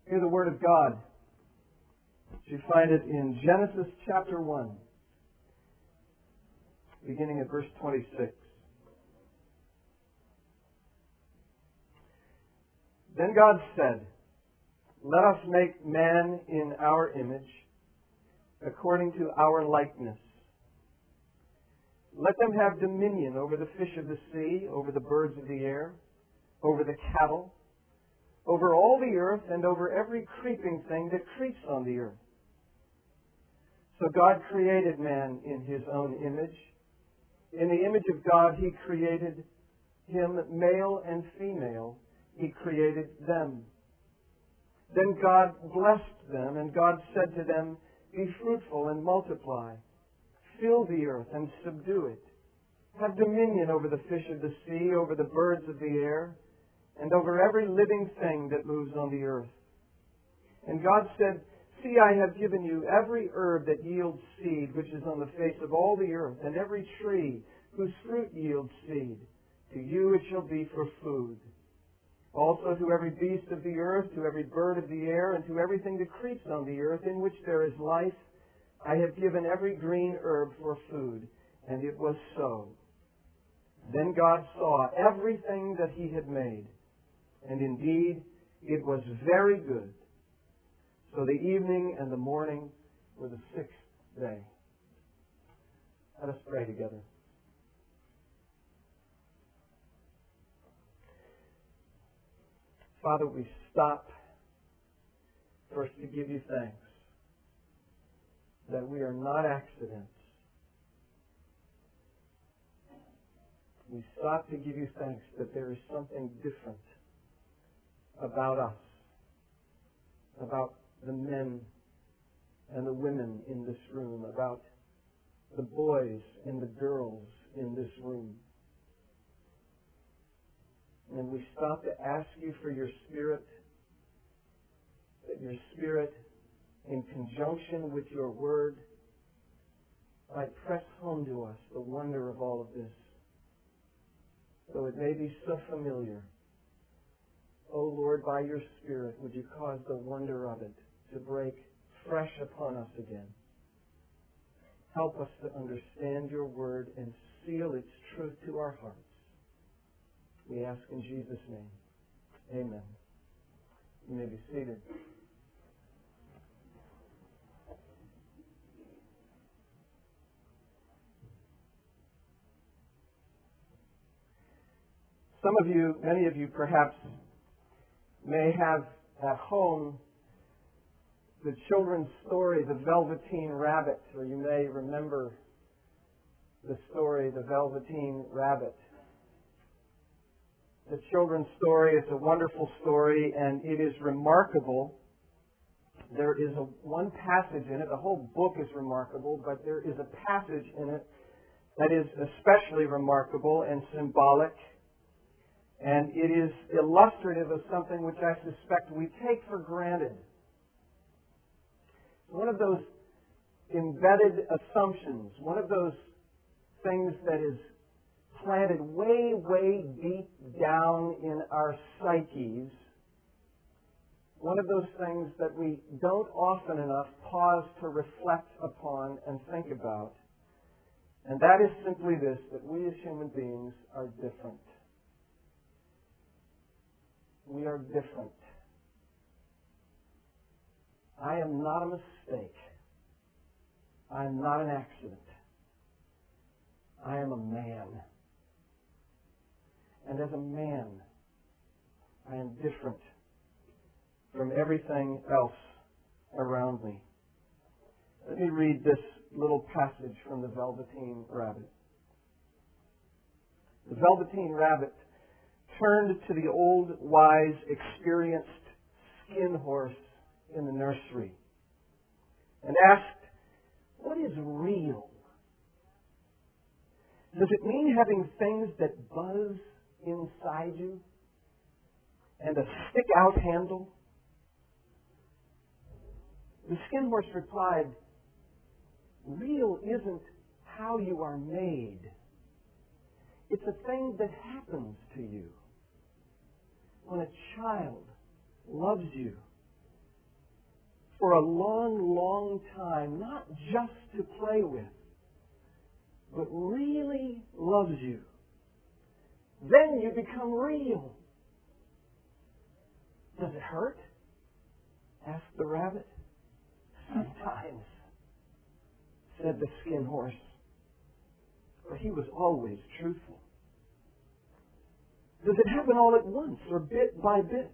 Hear the Word of God. You find it in Genesis chapter 1, beginning at verse 26. Then God said, "Let us make man in our image, according to our likeness. Let them have dominion over the fish of the sea, over the birds of the air, over the cattle, over all the earth, and over every creeping thing that creeps on the earth." So God created man in His own image. In the image of God He created him, male and female. He created them. Then God blessed them, and God said to them, "Be fruitful and multiply. Fill the earth and subdue it. Have dominion over the fish of the sea, over the birds of the air, and over every living thing that moves on the earth." And God said, "See, I have given you every herb that yields seed, which is on the face of all the earth, and every tree whose fruit yields seed. To you it shall be for food. Also to every beast of the earth, to every bird of the air, and to everything that creeps on the earth, in which there is life, I have given every green herb for food." And it was so. Then God saw everything that He had made, and indeed it was very good. So the evening and the morning were the sixth day. Let us pray together. Father, we stop first to give you thanks that we are not accidents. We stop to give you thanks that there is something different about us, about the men and the women in this room, about the boys and the girls in this room. And we stop to ask you for your Spirit, that your Spirit, in conjunction with your Word, might press home to us the wonder of all of this, though it may be so familiar. O Lord, by your Spirit, would you cause the wonder of it to break fresh upon us again? Help us to understand your Word and seal its truth to our hearts. We ask in Jesus' name. Amen. You may be seated. Some of you, many of you perhaps, may have at home the children's story, The Velveteen Rabbit, or you may remember the story, The Velveteen Rabbit. The children's story is a wonderful story, and it is remarkable. There is one passage in it, the whole book is remarkable, but there is a passage in it that is especially remarkable and symbolic. And it is illustrative of something which I suspect we take for granted. One of those embedded assumptions, one of those things that is planted way, way deep down in our psyches, one of those things that we don't often enough pause to reflect upon and think about. And that is simply this, that we as human beings are different. We are different. I am not a mistake. I am not an accident. I am a man. And as a man, I am different from everything else around me. Let me read this little passage from The Velveteen Rabbit. The Velveteen Rabbit turned to the old, wise, experienced skin horse in the nursery and asked, "What is real? Does it mean having things that buzz inside you and a stick-out handle?" The skin horse replied, "Real isn't how you are made. It's a thing that happens to you. When a child loves you for a long, long time, not just to play with, but really loves you, then you become real. Does it hurt? Asked the rabbit. Sometimes, said the skin horse. But he was always truthful. Does it happen all at once or bit by bit?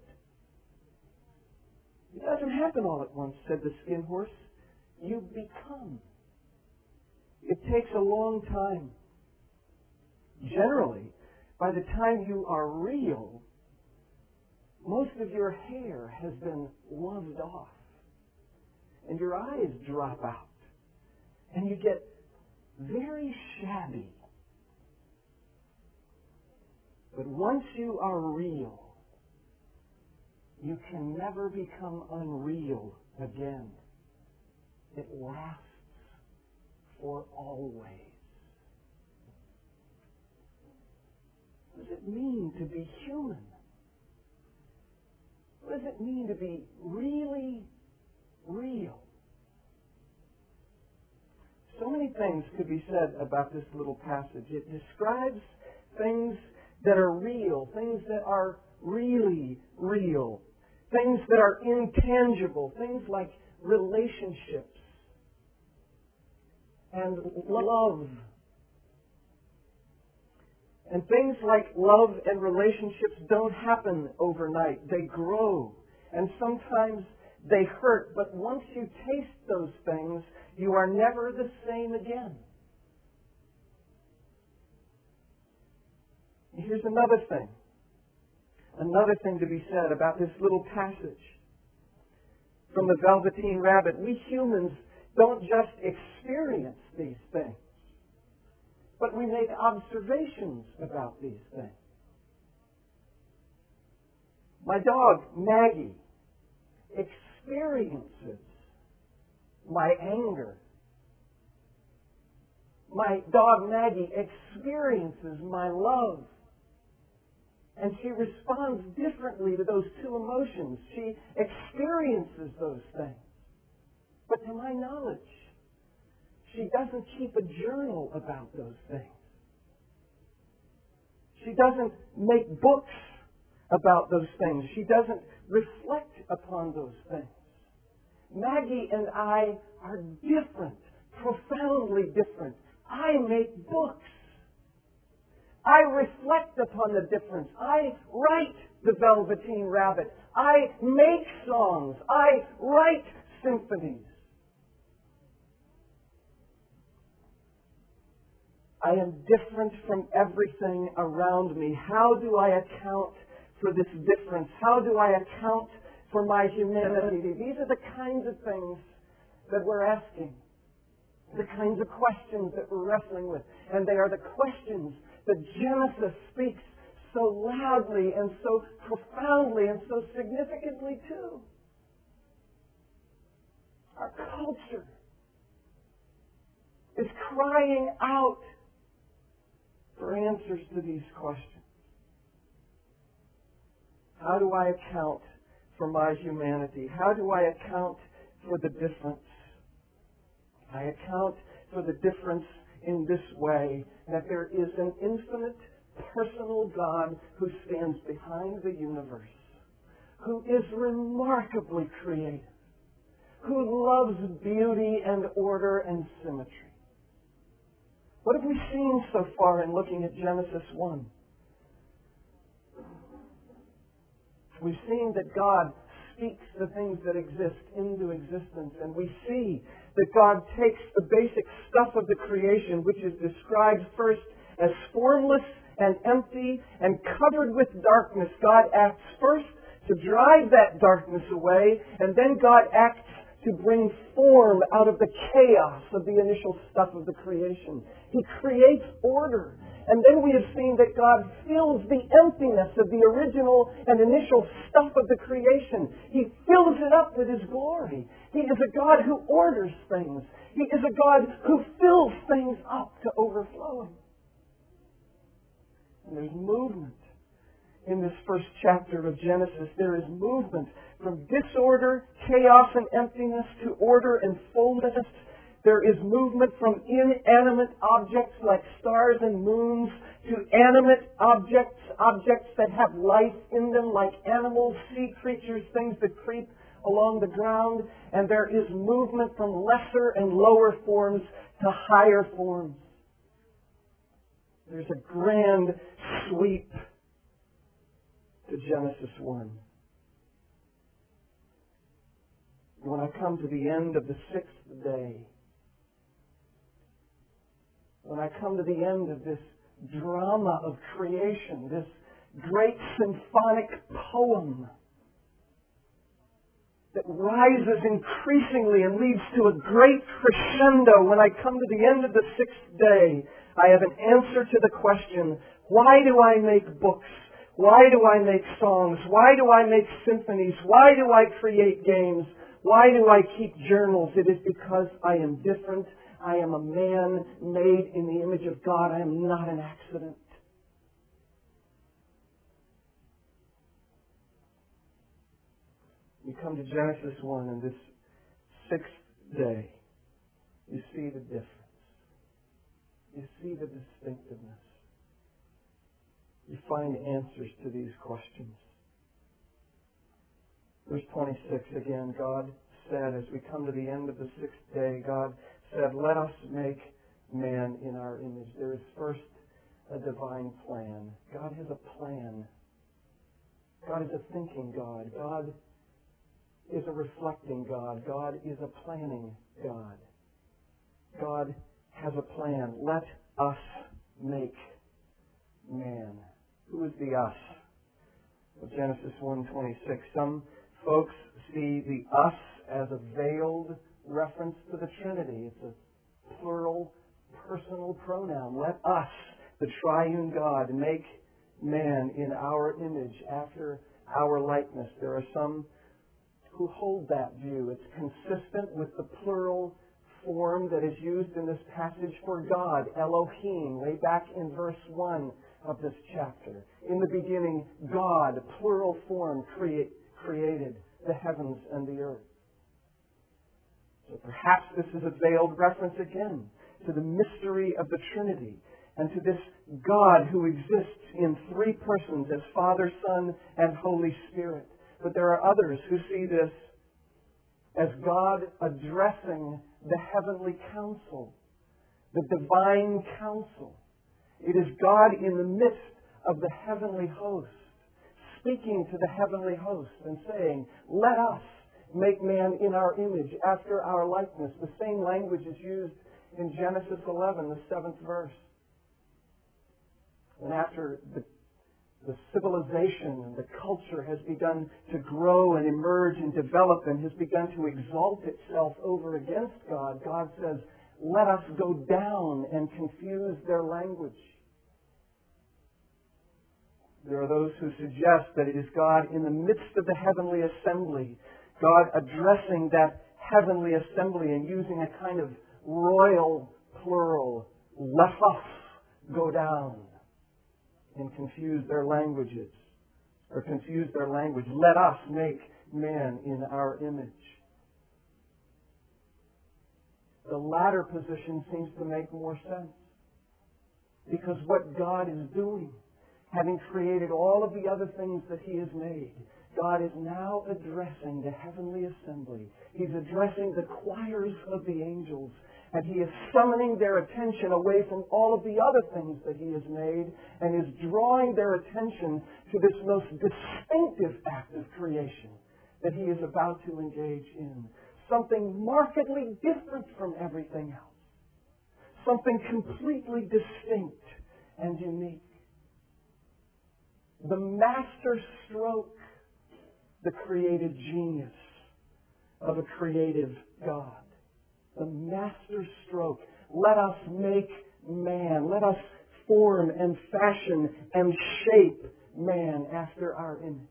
It doesn't happen all at once, said the skin horse. You become. It takes a long time. Generally, by the time you are real, most of your hair has been loved off, and your eyes drop out, and you get very shabby. But once you are real, you can never become unreal again. It lasts for always. What does it mean to be human? What does it mean to be really real? So many things could be said about this little passage. It describes things that are real, things that are really real, things that are intangible, things like relationships and love. And things like love and relationships don't happen overnight. They grow. And sometimes they hurt. But once you taste those things, you are never the same again. Here's another thing. Another thing to be said about this little passage from the Velveteen Rabbit. We humans don't just experience these things, but we make observations about these things. My dog, Maggie, experiences my anger. My dog, Maggie, experiences my love. And she responds differently to those two emotions. She experiences those things. But to my knowledge, she doesn't keep a journal about those things. She doesn't make books about those things. She doesn't reflect upon those things. Maggie and I are different, profoundly different. I make books. I reflect upon the difference. I write the Velveteen Rabbit. I make songs. I write symphonies. I am different from everything around me. How do I account for this difference? How do I account for my humanity? These are the kinds of things that we're asking, the kinds of questions that we're wrestling with. And they are the questions that Genesis speaks so loudly and so profoundly and so significantly to. Our culture is crying out for answers to these questions. How do I account for my humanity? How do I account for the difference? I account for the difference in this way, that there is an infinite personal God who stands behind the universe, who is remarkably creative, who loves beauty and order and symmetry. What have we seen so far in looking at Genesis 1? We've seen that God speaks the things that exist into existence, and we see that God takes the basic stuff of the creation, which is described first as formless and empty and covered with darkness. God acts first to drive that darkness away, and then God acts to bring form out of the chaos of the initial stuff of the creation. He creates order. And then we have seen that God fills the emptiness of the original and initial stuff of the creation. He fills it up with His glory. He is a God who orders things. He is a God who fills things up to overflowing. And there's movement in this first chapter of Genesis. There is movement from disorder, chaos, and emptiness to order and fullness. There is movement from inanimate objects like stars and moons to animate objects, objects that have life in them like animals, sea creatures, things that creep along the ground. And there is movement from lesser and lower forms to higher forms. There's a grand sweep to Genesis 1. When I come to the end of the sixth day, when I come to the end of this drama of creation, this great symphonic poem that rises increasingly and leads to a great crescendo, when I come to the end of the sixth day, I have an answer to the question, why do I make books? Why do I make songs? Why do I make symphonies? Why do I create games? Why do I keep journals? It is because I am different. I am a man made in the image of God. I am not an accident. You come to Genesis 1 and this sixth day, you see the difference. You see the distinctiveness. You find answers to these questions. Verse 26 again, God said, as we come to the end of the sixth day, God said, let us make man in our image. There is first a divine plan. God has a plan. God is a thinking God. God is a reflecting God. God is a planning God. God has a plan. Let us make man. Who is the us? Well, Genesis 1:26. Some folks see the us as a veiled reference to the Trinity. It's a plural personal pronoun. Let us, the triune God, make man in our image, after our likeness. There are some who hold that view. It's consistent with the plural form that is used in this passage for God, Elohim, way back in verse 1 of this chapter. In the beginning, God, plural form, created the heavens and the earth. So perhaps this is a veiled reference again to the mystery of the Trinity and to this God who exists in three persons as Father, Son, and Holy Spirit. But there are others who see this as God addressing the heavenly council, the divine council. It is God in the midst of the heavenly host, speaking to the heavenly host and saying, let us make man in our image, after our likeness. The same language is used in Genesis 11, the 7th verse. And after the civilization and the culture has begun to grow and emerge and develop and has begun to exalt itself over against God, God says, let us go down and confuse their language. There are those who suggest that it is God in the midst of the heavenly assembly, God addressing that heavenly assembly and using a kind of royal plural, let us go down and confuse their languages, or confuse their language. Let us make man in our image. The latter position seems to make more sense, because what God is doing, having created all of the other things that He has made, God is now addressing the heavenly assembly. He's addressing the choirs of the angels, and He is summoning their attention away from all of the other things that He has made and is drawing their attention to this most distinctive act of creation that He is about to engage in. Something markedly different from everything else. Something completely distinct and unique. The master stroke, the creative genius of a creative God. The master stroke. Let us make man. Let us form and fashion and shape man after our image.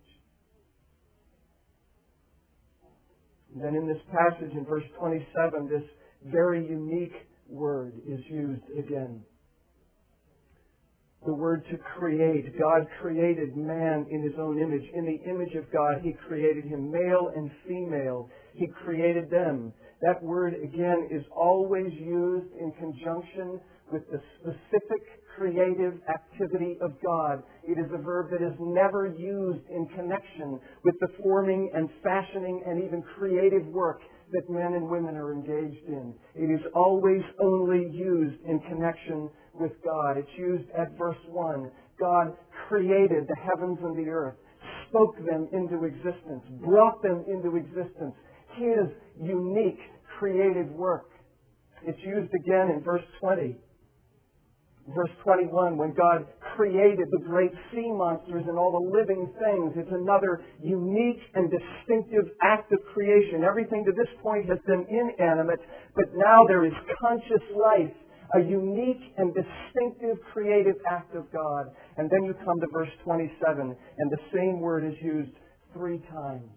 And then in this passage in verse 27, this very unique word is used again. The word to create. God created man in His own image. In the image of God, He created him, male and female. He created them. That word, again, is always used in conjunction with the specific creative activity of God. It is a verb that is never used in connection with the forming and fashioning and even creative work that men and women are engaged in. It is always only used in connection with God. It's used at verse 1. God created the heavens and the earth, spoke them into existence, brought them into existence. His unique creative work. It's used again in verse 20. Verse 21, when God created the great sea monsters and all the living things, it's another unique and distinctive act of creation. Everything to this point has been inanimate, but now there is conscious life, a unique and distinctive creative act of God. And then you come to verse 27, and the same word is used 3 times.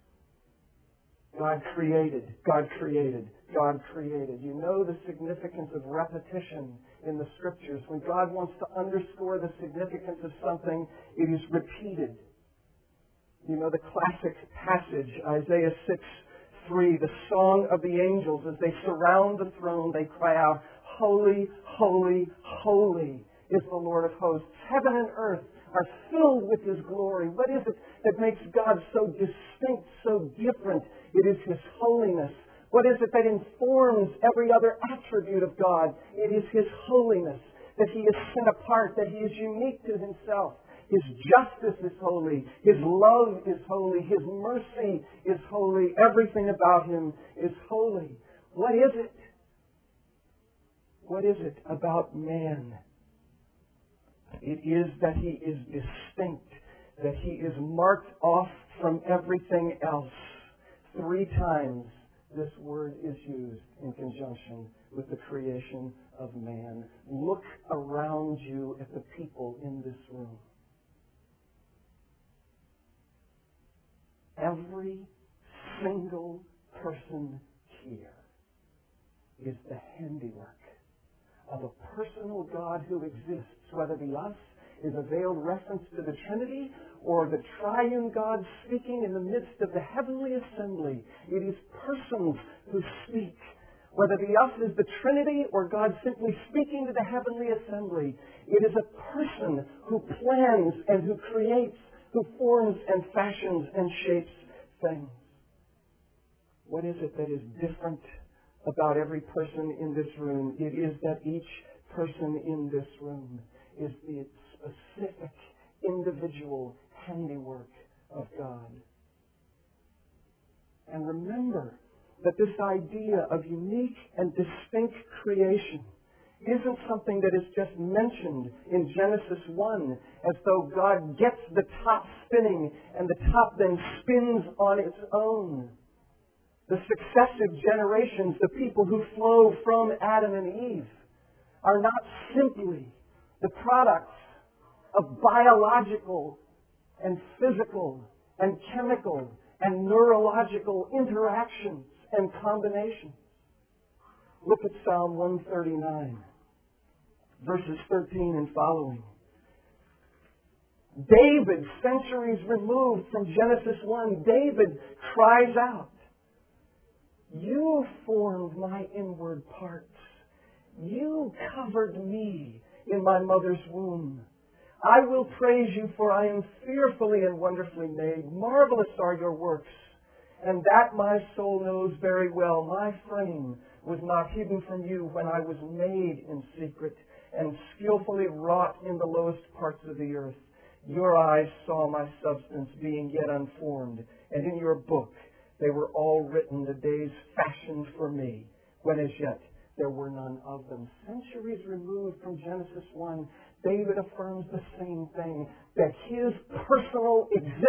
God created, God created, God created. You know the significance of repetition in the Scriptures. When God wants to underscore the significance of something, it is repeated. You know the classic passage, Isaiah 6:3, the song of the angels. As they surround the throne, they cry out, "Holy, holy, holy is the Lord of hosts. Heaven and earth are filled with His glory." What is it that makes God so distinct, so different? It is His holiness. What is it that informs every other attribute of God? It is His holiness, that He is set apart, that He is unique to Himself. His justice is holy. His love is holy. His mercy is holy. Everything about Him is holy. What is it? What is it about man? It is that he is distinct, that he is marked off from everything else. 3 times this word is used in conjunction with the creation of man. Look around you at the people in this room. Every single person here is the handiwork of a personal God who exists, whether the us is a veiled reference to the Trinity or the triune God speaking in the midst of the heavenly assembly. It is persons who speak. Whether the us is the Trinity or God simply speaking to the heavenly assembly, it is a person who plans and who creates, who forms and fashions and shapes things. What is it that is different about every person in this room? It is that each person in this room is the specific individual handiwork of God. And remember that this idea of unique and distinct creation isn't something that is just mentioned in Genesis 1 as though God gets the top spinning and the top then spins on its own. The successive generations, the people who flow from Adam and Eve, are not simply the products of biological and physical and chemical and neurological interactions and combinations. Look at Psalm 139, verses 13 and following. David, centuries removed from Genesis 1, David cries out, "You formed my inward parts. You covered me in my mother's womb. I will praise you, for I am fearfully and wonderfully made. Marvelous are your works, and that my soul knows very well. My frame was not hidden from you when I was made in secret and skillfully wrought in the lowest parts of the earth. Your eyes saw my substance being yet unformed, and in your book they were all written, the days fashioned for me, when as yet there were none of them." Centuries removed from Genesis 1, David affirms the same thing, that his personal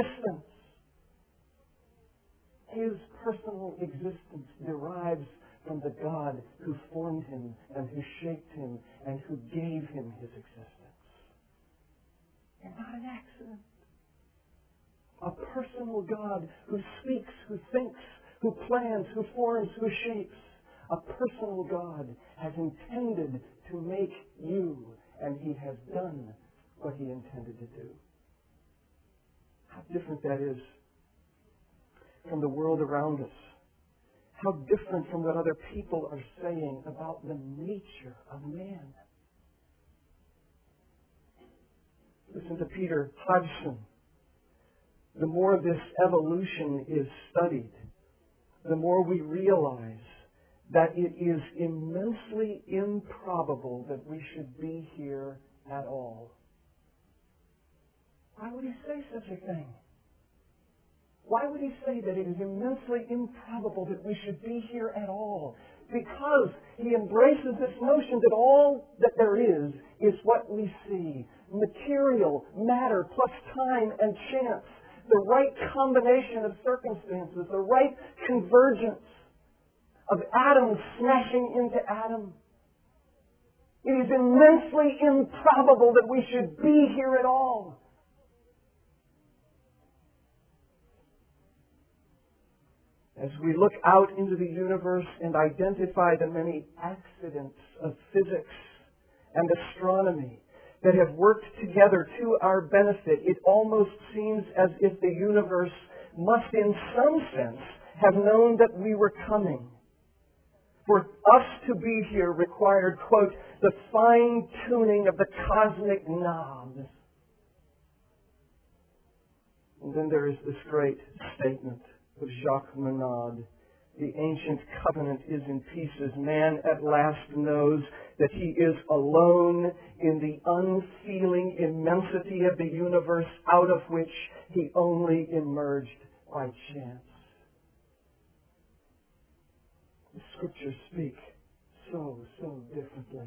existence derives from the God who formed him and who shaped him and who gave him his existence. You're not an accident. A personal God who speaks, who thinks, who plans, who forms, who shapes. A personal God has intended to make you, and He has done what He intended to do. How different that is from the world around us. How different from what other people are saying about the nature of man. Listen to Peter Hodgson. The more this evolution is studied, the more we realize that it is immensely improbable that we should be here at all. Why would he say such a thing? Why would he say that it is immensely improbable that we should be here at all? Because he embraces this notion that all that there is what we see. Material, matter, plus time and chance. The right combination of circumstances, the right convergence of atoms smashing into atom. It is immensely improbable that we should be here at all. As we look out into the universe and identify the many accidents of physics and astronomy that have worked together to our benefit, it almost seems as if the universe must in some sense have known that we were coming. For us to be here required, quote, the fine-tuning of the cosmic knobs. And then there is this great statement of Jacques Monod. The ancient covenant is in pieces. Man at last knows that he is alone in the unfeeling immensity of the universe out of which he only emerged by chance. The Scriptures speak so differently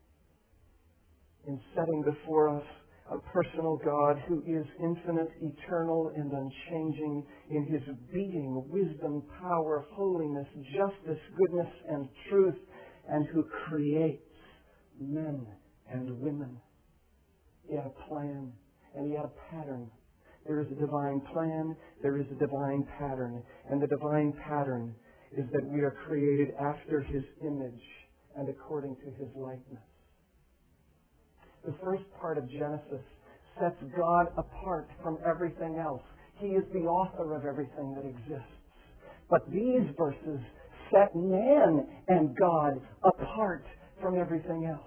in setting before us a personal God who is infinite, eternal, and unchanging in His being, wisdom, power, holiness, justice, goodness, and truth, and who creates men and women. He had a plan, and He had a pattern. There is a divine plan, there is a divine pattern, and the divine pattern is that we are created after His image and according to His likeness. The first part of Genesis sets God apart from everything else. He is the author of everything that exists. But these verses set man and God apart from everything else.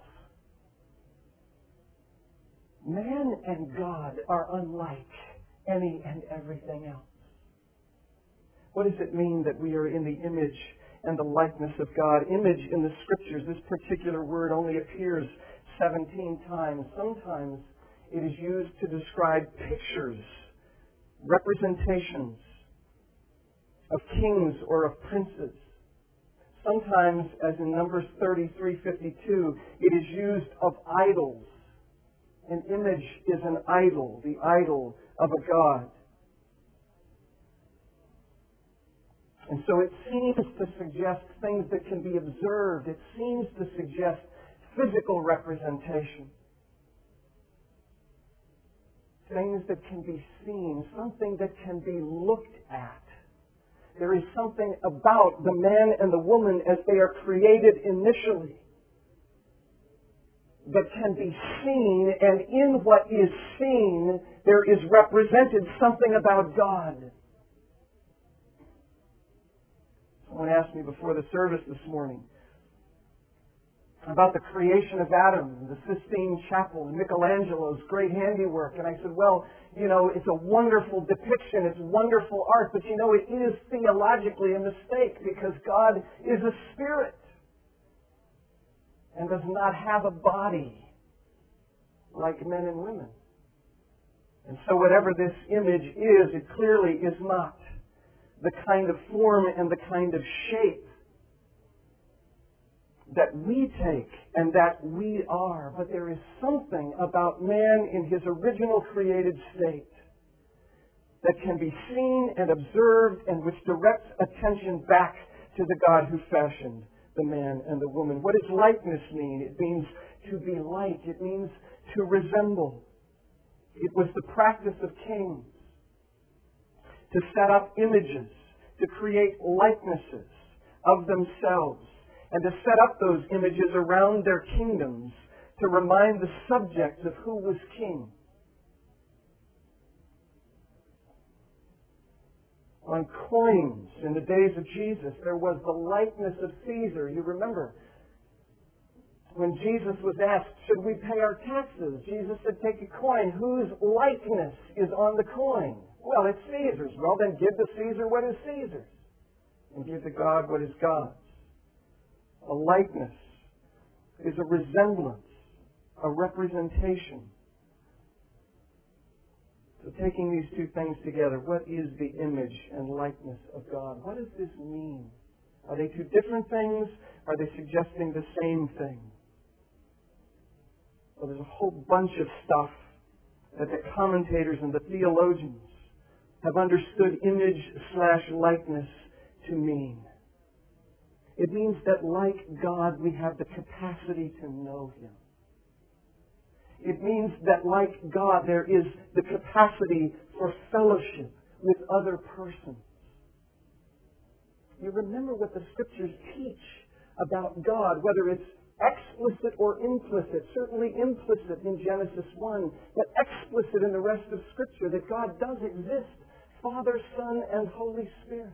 Man and God are unlike any and everything else. What does it mean that we are in the image and the likeness of God? Image in the Scriptures, this particular word only appears 17 times. Sometimes it is used to describe pictures, representations of kings or of princes. Sometimes, as in Numbers 33:52, it is used of idols. An image is an idol, the idol of a god. And so it seems to suggest things that can be observed. It seems to suggest physical representation. Things that can be seen, something that can be looked at. There is something about the man and the woman as they are created initially that can be seen, and in what is seen, there is represented something about God. Someone asked me before the service this morning about the creation of Adam, the Sistine Chapel, and Michelangelo's great handiwork. And I said, well, it's a wonderful depiction, it's wonderful art, but it is theologically a mistake because God is a spirit and does not have a body like men and women. And so whatever this image is, it clearly is not the kind of form and the kind of shape that we take and that we are. But there is something about man in his original created state that can be seen and observed and which directs attention back to the God who fashioned the man and the woman. What does likeness mean? It means to be like. It means to resemble. It was the practice of kings to set up images, to create likenesses of themselves, and to set up those images around their kingdoms to remind the subjects of who was king. On coins in the days of Jesus, there was the likeness of Caesar. You remember when Jesus was asked, should we pay our taxes? Jesus said, take a coin. Whose likeness is on the coin? Well, it's Caesar's. Well, then give to Caesar what is Caesar's, and give to God what is God's. A likeness is a resemblance, a representation. So taking these two things together, what is the image and likeness of God? What does this mean? Are they two different things? Are they suggesting the same thing? Well, there's a whole bunch of stuff that the commentators and the theologians have understood image/likeness to mean. It means that like God, we have the capacity to know Him. It means that like God, there is the capacity for fellowship with other persons. You remember what the Scriptures teach about God, whether it's explicit or implicit, certainly implicit in Genesis 1, but explicit in the rest of Scripture, that God does exist, Father, Son, and Holy Spirit.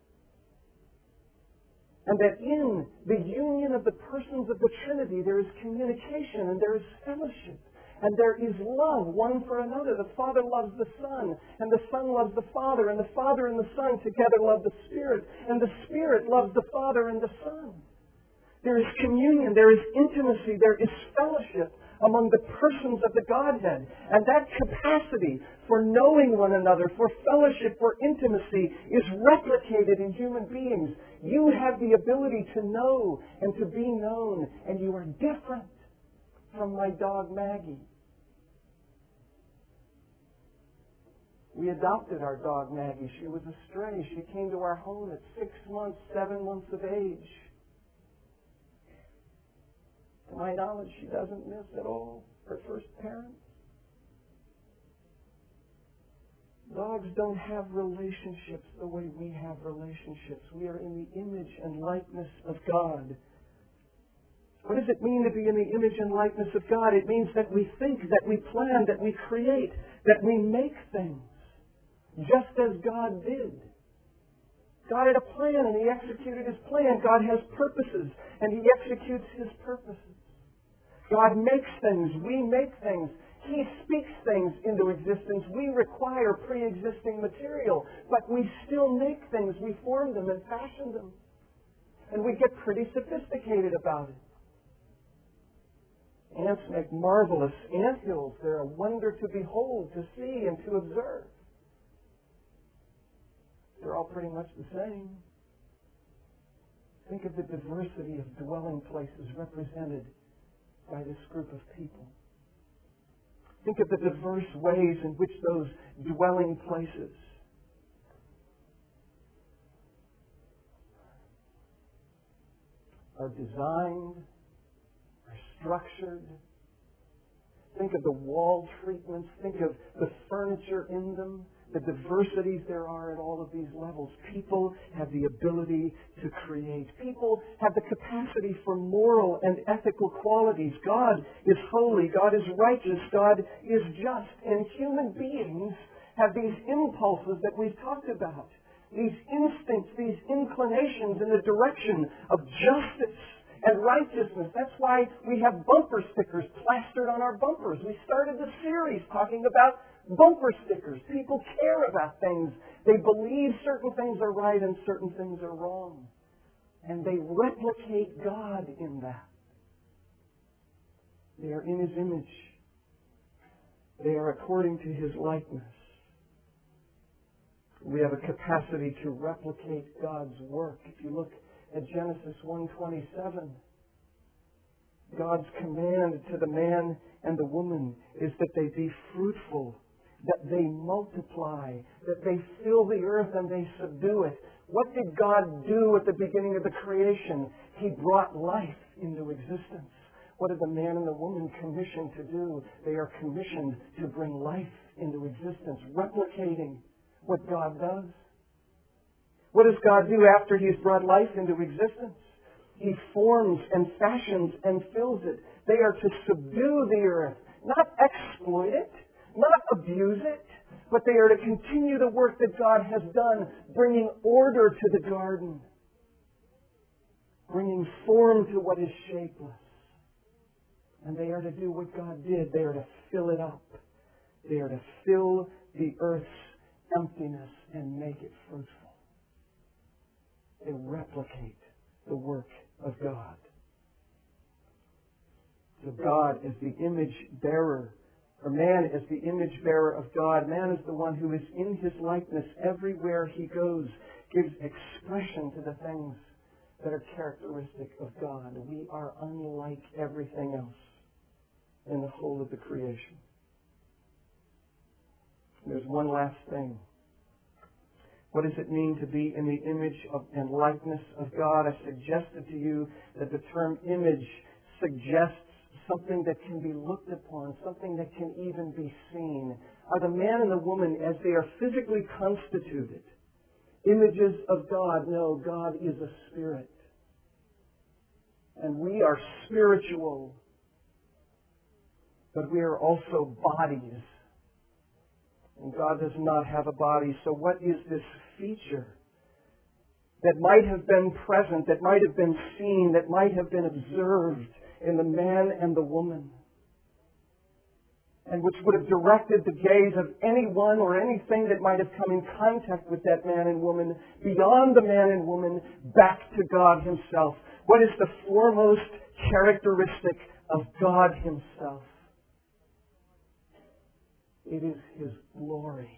And that in the union of the persons of the Trinity, there is communication and there is fellowship. And there is love one for another. The Father loves the Son, and the Son loves the Father, and the Father and the Son together love the Spirit, and the Spirit loves the Father and the Son. There is communion, there is intimacy, there is fellowship among the persons of the Godhead. And that capacity for knowing one another, for fellowship, for intimacy, is replicated in human beings. You have the ability to know and to be known, and you are different from my dog Maggie. We adopted our dog Maggie. She was a stray. She came to our home at 6 months, 7 months of age. To my knowledge, she doesn't miss at all her first parent. Dogs don't have relationships the way we have relationships. We are in the image and likeness of God. What does it mean to be in the image and likeness of God? It means that we think, that we plan, that we create, that we make things, just as God did. God had a plan and He executed His plan. God has purposes and He executes His purposes. God makes things. We make things. He speaks things into existence. We require pre-existing material, but we still make things. We form them and fashion them. And we get pretty sophisticated about it. Ants make marvelous ant hills. They're a wonder to behold, to see, and to observe. They're all pretty much the same. Think of the diversity of dwelling places represented by this group of people. Think of the diverse ways in which those dwelling places are designed, are structured. Think of the wall treatments. Think of the furniture in them, the diversities there are at all of these levels. People have the ability to create. People have the capacity for moral and ethical qualities. God is holy. God is righteous. God is just. And human beings have these impulses that we've talked about. These instincts, these inclinations in the direction of justice and righteousness. That's why we have bumper stickers plastered on our bumpers. We started the series talking about bumper stickers. People care about things. They believe certain things are right and certain things are wrong. And they replicate God in that. They are in His image. They are according to His likeness. We have a capacity to replicate God's work. If you look at Genesis 1:27, God's command to the man and the woman is that they be fruitful, that they multiply, that they fill the earth and they subdue it. What did God do at the beginning of the creation? He brought life into existence. What are the man and the woman commissioned to do? They are commissioned to bring life into existence, replicating what God does. What does God do after He's brought life into existence? He forms and fashions and fills it. They are to subdue the earth, not exploit it, not abuse it, but they are to continue the work that God has done, bringing order to the garden, bringing form to what is shapeless. And they are to do what God did. They are to fill it up. They are to fill the earth's emptiness and make it fruitful. They replicate the work of God. So God is the image bearer, or man is the image bearer of God. Man is the one who is in His likeness everywhere he goes, gives expression to the things that are characteristic of God. We are unlike everything else in the whole of the creation. There's one last thing. What does it mean to be in the image and likeness of God? I suggested to you that the term image suggests something that can be looked upon, something that can even be seen. Are the man and the woman, as they are physically constituted, images of God? No, God is a spirit. And we are spiritual, but we are also bodies. And God does not have a body. So what is this feature that might have been present, that might have been seen, that might have been observed in the man and the woman, and which would have directed the gaze of anyone or anything that might have come in contact with that man and woman beyond the man and woman back to God Himself? What is the foremost characteristic of God Himself? It is His glory.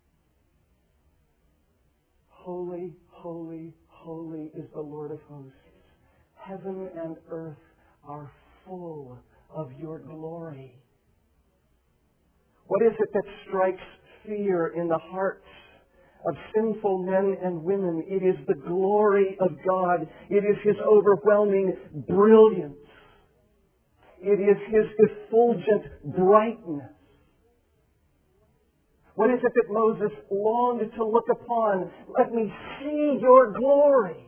Holy, holy, holy is the Lord of hosts. Heaven and earth are full of your glory. What is it that strikes fear in the hearts of sinful men and women? It is the glory of God. It is His overwhelming brilliance. It is His effulgent brightness. What is it that Moses longed to look upon? Let me see your glory.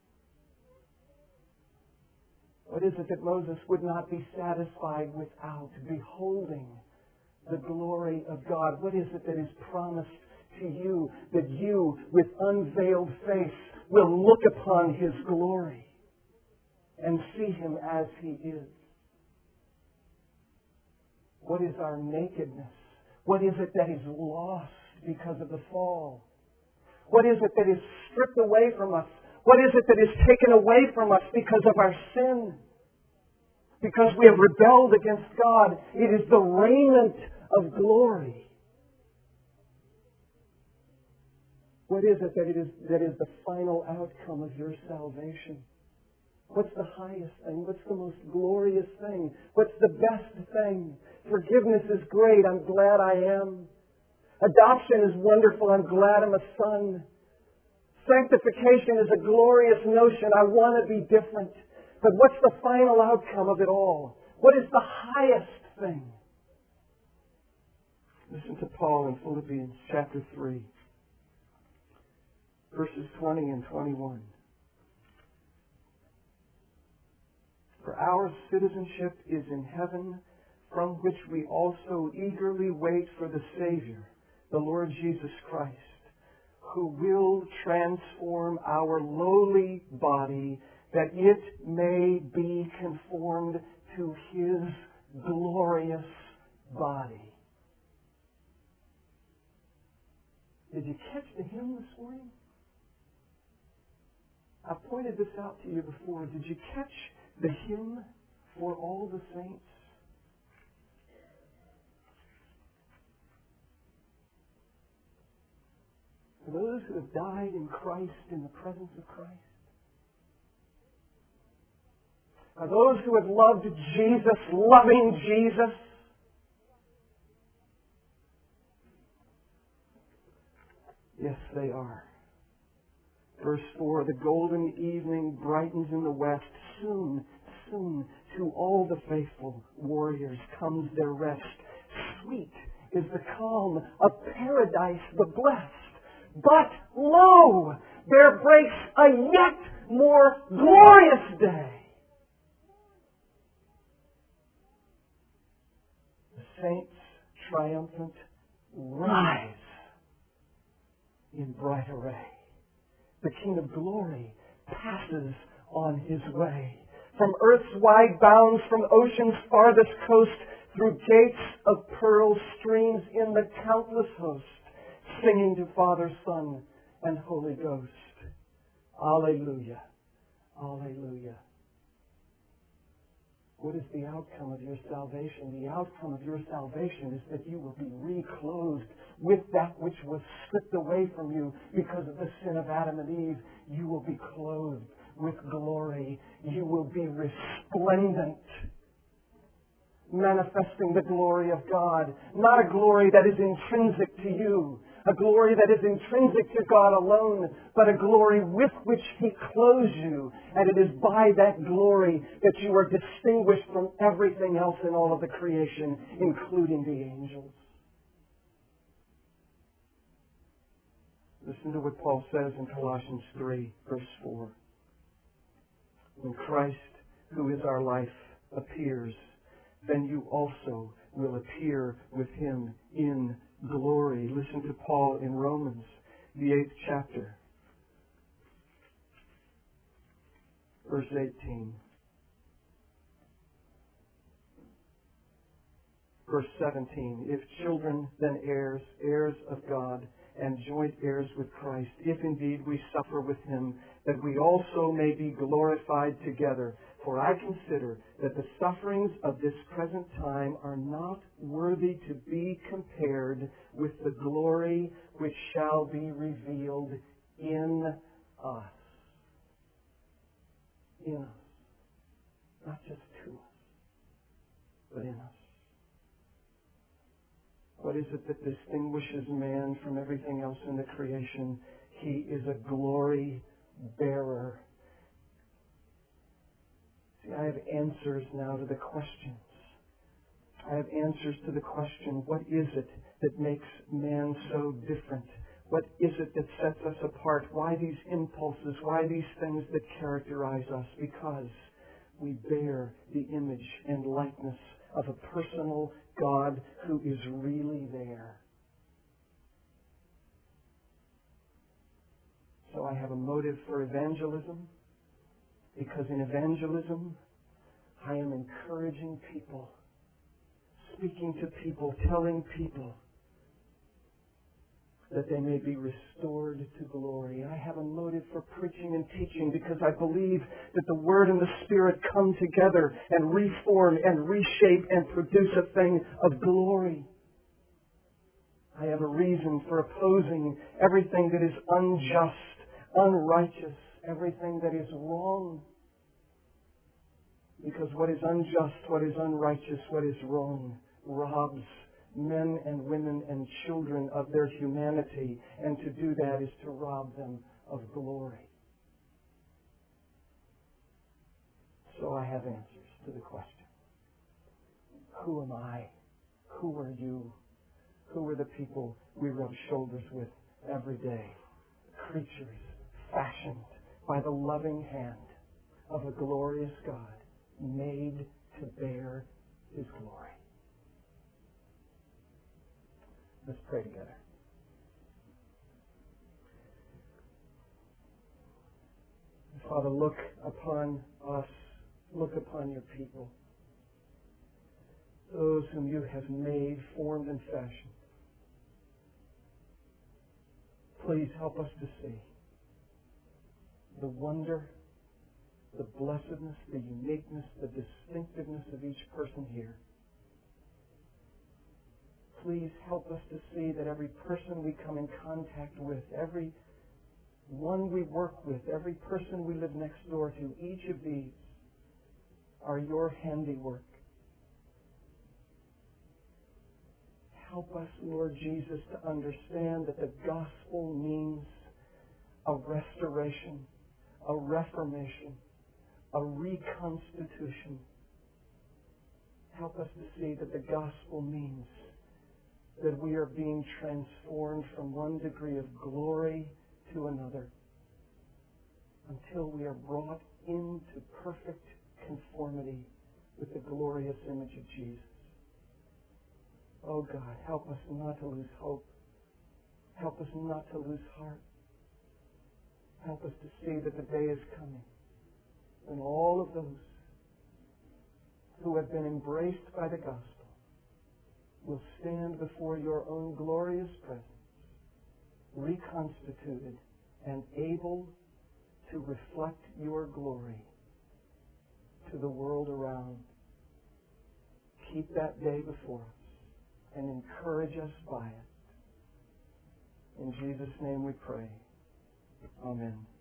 What is it that Moses would not be satisfied without beholding the glory of God? What is it that is promised to you, that you, with unveiled face, will look upon His glory and see Him as He is? What is our nakedness? What is it that is lost because of the fall? What is it that is stripped away from us? What is it that is taken away from us because of our sin? Because we have rebelled against God. It is the raiment of glory. What is it that is the final outcome of your salvation? What's the highest thing? What's the most glorious thing? What's the best thing? Forgiveness is great. I'm glad I am. Adoption is wonderful. I'm glad I'm a son. Sanctification is a glorious notion. I want to be different. But what's the final outcome of it all? What is the highest thing? Listen to Paul in Philippians chapter 3, verses 20 and 21. For our citizenship is in heaven, from which we also eagerly wait for the Savior, the Lord Jesus Christ, who will transform our lowly body, that it may be conformed to His glorious body. Did you catch the hymn this morning? I pointed this out to you before. Did you catch the hymn for all the saints? For those who have died in Christ, in the presence of Christ. For those who have loved Jesus, loving Jesus. Yes, they are. Verse 4, the golden evening brightens in the west. Soon, soon, to all the faithful warriors comes their rest. Sweet is the calm of paradise the blessed. But lo, there breaks a yet more glorious day. The saints triumphant rise in bright array. The King of glory passes on his way. From earth's wide bounds, from ocean's farthest coast, through gates of pearl streams in the countless host, singing to Father, Son, and Holy Ghost. Alleluia. Alleluia. What is the outcome of your salvation? The outcome of your salvation is that you will be reclothed with that which was stripped away from you because of the sin of Adam and Eve. You will be clothed with glory. You will be resplendent, manifesting the glory of God. Not a glory that is intrinsic to you, a glory that is intrinsic to God alone, but a glory with which He clothes you. And it is by that glory that you are distinguished from everything else in all of the creation, including the angels. Listen to what Paul says in Colossians 3, verse 4. When Christ, who is our life, appears, then you also will appear with Him in glory. Listen to Paul in Romans, the 8th chapter, verse 18. Verse 17, if children, then heirs, heirs of God, and joint heirs with Christ, if indeed we suffer with Him, that we also may be glorified together. For I consider that the sufferings of this present time are not worthy to be compared with the glory which shall be revealed in us. In us. Not just to us, but in us. What is it that distinguishes man from everything else in the creation? He is a glory bearer. See, I have answers now to the questions. I have answers to the question, what is it that makes man so different? What is it that sets us apart? Why these impulses? Why these things that characterize us? Because we bear the image and likeness of a personal God who is really there. So I have a motive for evangelism, because in evangelism I am encouraging people, speaking to people, telling people that they may be restored to glory. I have a motive for preaching and teaching because I believe that the Word and the Spirit come together and reform and reshape and produce a thing of glory. I have a reason for opposing everything that is unjust, unrighteous, everything that is wrong. Because what is unjust, what is unrighteous, what is wrong, robs men and women and children of their humanity, and to do that is to rob them of glory. So I have answers to the question. Who am I? Who are you? Who are the people we rub shoulders with every day? Creatures fashioned by the loving hand of a glorious God, made to bear His glory. Let's pray together. Father, look upon us. Look upon your people. Those whom you have made, formed, and fashioned. Please help us to see the wonder, the blessedness, the uniqueness, the distinctiveness of each person here. Please help us to see that every person we come in contact with, every one we work with, every person we live next door to, each of these are your handiwork. Help us, Lord Jesus, to understand that the gospel means a restoration, a reformation, a reconstitution. Help us to see that the gospel means that we are being transformed from one degree of glory to another until we are brought into perfect conformity with the glorious image of Jesus. Oh God, help us not to lose hope. Help us not to lose heart. Help us to see that the day is coming when all of those who have been embraced by the gospel will stand before your own glorious presence, reconstituted and able to reflect your glory to the world around. Keep that day before us and encourage us by it. In Jesus' name we pray. Amen.